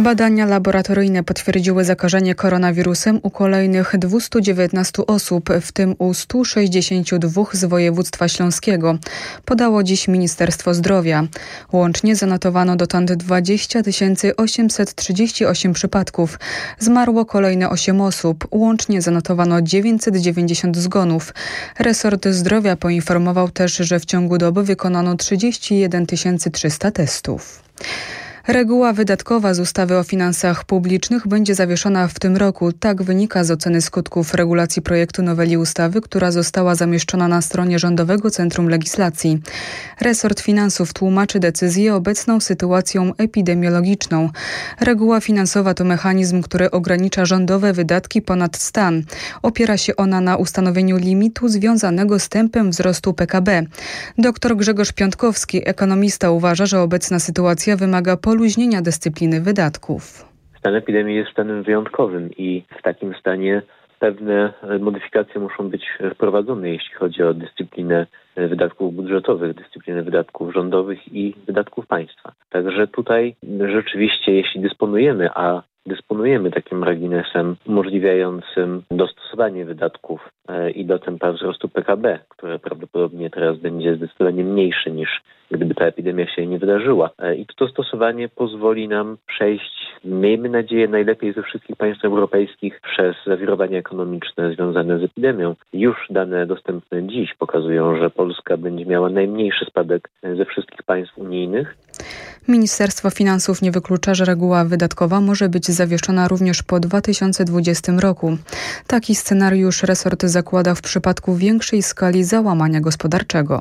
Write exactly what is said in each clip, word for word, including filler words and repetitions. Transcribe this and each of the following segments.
Badania laboratoryjne potwierdziły zakażenie koronawirusem u kolejnych dwieście dziewiętnaście osób, w tym u stu sześćdziesięciu dwóch z województwa śląskiego, podało dziś Ministerstwo Zdrowia. Łącznie zanotowano dotąd dwadzieścia tysięcy osiemset trzydzieści osiem przypadków. Zmarło kolejne osiem osób. Łącznie zanotowano dziewięćset dziewięćdziesiąt zgonów. Resort Zdrowia poinformował też, że w ciągu doby wykonano trzydzieści jeden tysięcy trzysta testów. Reguła wydatkowa z ustawy o finansach publicznych będzie zawieszona w tym roku. Tak wynika z oceny skutków regulacji projektu noweli ustawy, która została zamieszczona na stronie Rządowego Centrum Legislacji. Resort Finansów tłumaczy decyzję obecną sytuacją epidemiologiczną. Reguła finansowa to mechanizm, który ogranicza rządowe wydatki ponad stan. Opiera się ona na ustanowieniu limitu związanego z tempem wzrostu P K B. Doktor Grzegorz Piątkowski, ekonomista, uważa, że obecna sytuacja wymaga poluźnienia dyscypliny wydatków. Stan epidemii jest stanem wyjątkowym i w takim stanie pewne modyfikacje muszą być wprowadzone, jeśli chodzi o dyscyplinę wydatków budżetowych, dyscyplinę wydatków rządowych i wydatków państwa. Także tutaj rzeczywiście, jeśli dysponujemy, a dysponujemy takim marginesem umożliwiającym dostosowanie wydatków i do tempa wzrostu P K B, które prawdopodobnie teraz będzie zdecydowanie mniejsze niż gdyby ta epidemia się nie wydarzyła. I to dostosowanie pozwoli nam przejść, miejmy nadzieję, najlepiej ze wszystkich państw europejskich przez zawirowania ekonomiczne związane z epidemią. Już dane dostępne dziś pokazują, że Polska będzie miała najmniejszy spadek ze wszystkich państw unijnych. Ministerstwo Finansów nie wyklucza, że reguła wydatkowa może być zawieszona również po dwa tysiące dwudziestym roku. Taki scenariusz resort zakłada w przypadku większej skali załamania gospodarczego.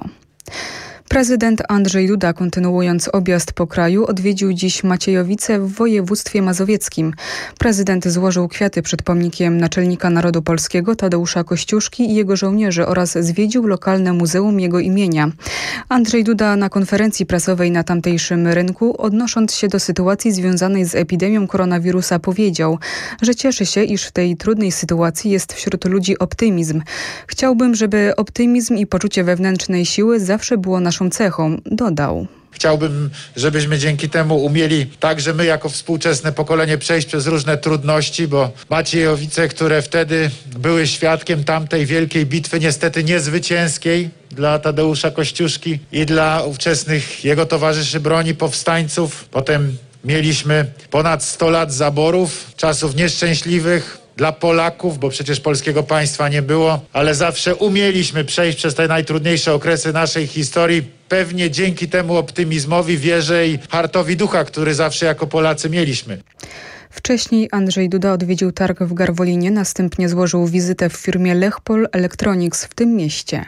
Prezydent Andrzej Duda, kontynuując objazd po kraju, odwiedził dziś Maciejowice w województwie mazowieckim. Prezydent złożył kwiaty przed pomnikiem naczelnika Narodu Polskiego Tadeusza Kościuszki i jego żołnierzy oraz zwiedził lokalne muzeum jego imienia. Andrzej Duda na konferencji prasowej na tamtejszym rynku, odnosząc się do sytuacji związanej z epidemią koronawirusa, powiedział, że cieszy się, iż w tej trudnej sytuacji jest wśród ludzi optymizm. Chciałbym, żeby optymizm i poczucie wewnętrznej siły zawsze było naszą cechą, dodał. Chciałbym, żebyśmy dzięki temu umieli także my jako współczesne pokolenie przejść przez różne trudności, bo Maciejowice, które wtedy były świadkiem tamtej wielkiej bitwy, niestety niezwycięskiej dla Tadeusza Kościuszki i dla ówczesnych jego towarzyszy broni, powstańców. Potem mieliśmy ponad sto lat zaborów, czasów nieszczęśliwych dla Polaków, bo przecież polskiego państwa nie było, ale zawsze umieliśmy przejść przez te najtrudniejsze okresy naszej historii. Pewnie dzięki temu optymizmowi, wierze i hartowi ducha, który zawsze jako Polacy mieliśmy. Wcześniej Andrzej Duda odwiedził targ w Garwolinie, następnie złożył wizytę w firmie Lechpol Electronics w tym mieście.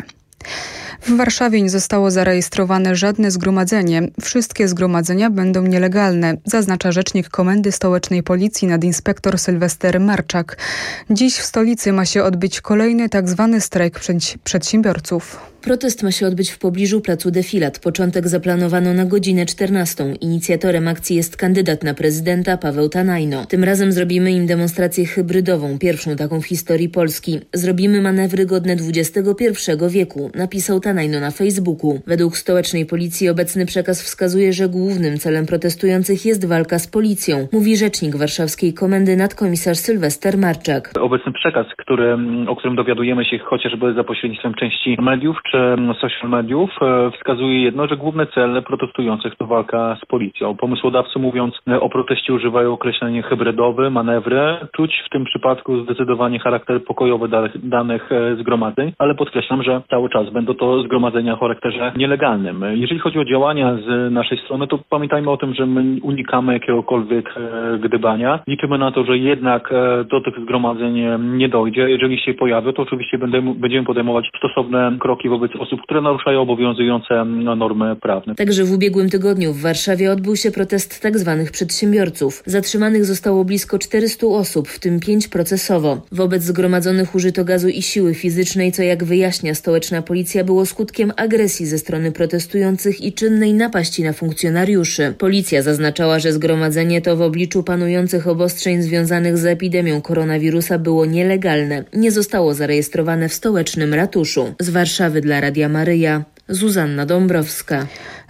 W Warszawie nie zostało zarejestrowane żadne zgromadzenie. Wszystkie zgromadzenia będą nielegalne, zaznacza rzecznik Komendy Stołecznej Policji nadinspektor Sylwester Marczak. Dziś w stolicy ma się odbyć kolejny tak zwany strajk przedsiębiorców. Protest ma się odbyć w pobliżu placu Defilat. Początek zaplanowano na godzinę czternastą. Inicjatorem akcji jest kandydat na prezydenta Paweł Tanajno. Tym razem zrobimy im demonstrację hybrydową, pierwszą taką w historii Polski. Zrobimy manewry godne dwudziestego pierwszego wieku, napisał Tanajno na Facebooku. Według stołecznej policji obecny przekaz wskazuje, że głównym celem protestujących jest walka z policją, mówi rzecznik warszawskiej komendy nadkomisarz Sylwester Marczak. Obecny przekaz, który, o którym dowiadujemy się chociażby za pośrednictwem części mediów czy social mediów, wskazuje jedno, że główny cel protestujących to walka z policją. Pomysłodawcy, mówiąc o proteście, używają określenia hybrydowy, manewry. Czuć w tym przypadku zdecydowanie charakter pokojowy danych zgromadzeń, ale podkreślam, że cały czas będą to zgromadzenia o charakterze nielegalnym. Jeżeli chodzi o działania z naszej strony, to pamiętajmy o tym, że my unikamy jakiegokolwiek gdybania. Liczymy na to, że jednak do tych zgromadzeń nie dojdzie. Jeżeli się pojawią, to oczywiście będziemy podejmować stosowne kroki wobec osób, które naruszają obowiązujące normy prawne. Także w ubiegłym tygodniu w Warszawie odbył się protest tzw. przedsiębiorców. Zatrzymanych zostało blisko czterysta osób, w tym pięć procesowo. Wobec zgromadzonych użyto gazu i siły fizycznej, co jak wyjaśnia stołeczna policja było skutkiem agresji ze strony protestujących i czynnej napaści na funkcjonariuszy. Policja zaznaczała, że zgromadzenie to w obliczu panujących obostrzeń związanych z epidemią koronawirusa było nielegalne. Nie zostało zarejestrowane w stołecznym ratuszu. Z Warszawy dla Radia Maryja, Zuzanna Dąbrowska.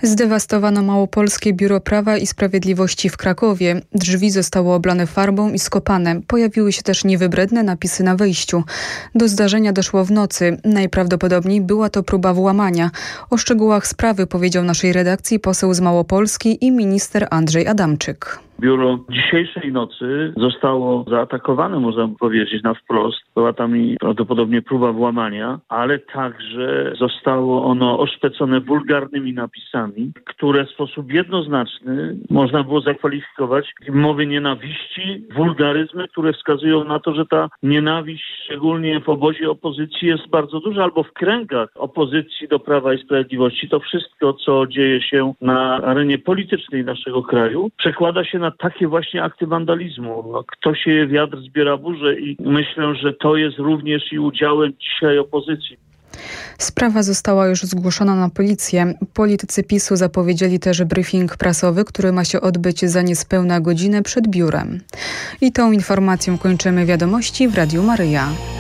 Zdewastowano Małopolskie Biuro Prawa i Sprawiedliwości w Krakowie. Drzwi zostały oblane farbą i skopane. Pojawiły się też niewybredne napisy na wejściu. Do zdarzenia doszło w nocy. Najprawdopodobniej była to próba włamania. O szczegółach sprawy powiedział naszej redakcji poseł z Małopolski i minister Andrzej Adamczyk. Biuro dzisiejszej nocy zostało zaatakowane, można powiedzieć, na wprost. Była tam i prawdopodobnie próba włamania, ale także zostało ono oszpecone wulgarnymi napisami, które w sposób jednoznaczny można było zakwalifikować w mowie nienawiści, wulgaryzmy, które wskazują na to, że ta nienawiść, szczególnie w obozie opozycji, jest bardzo duża, albo w kręgach opozycji do Prawa i Sprawiedliwości. To wszystko, co dzieje się na arenie politycznej naszego kraju, przekłada się na takie właśnie akty wandalizmu. No, kto sieje wiatr, zbiera burzę i myślę, że to jest również i udziałem dzisiaj opozycji. Sprawa została już zgłoszona na policję. Politycy PiSu zapowiedzieli też briefing prasowy, który ma się odbyć za niespełna godzinę przed biurem. I tą informacją kończymy wiadomości w Radiu Maryja.